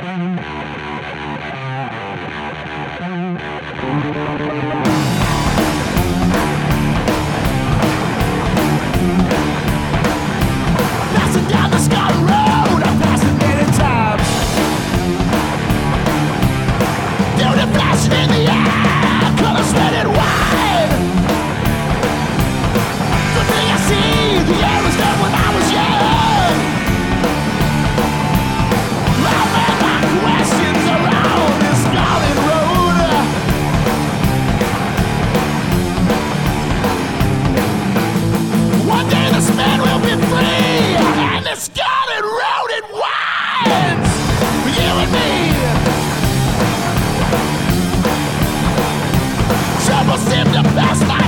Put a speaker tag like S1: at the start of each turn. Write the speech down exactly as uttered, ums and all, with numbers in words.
S1: Passing down the Scarlet Road, I've passed it many times. Beauty flashing in the air, colors red and white. The thing I see, the air was done when I was young. I ran my questions around this Scarlet Road. One day this man will be free, and the Scarlet Road it winds for you and me. Trouble seemed to pass my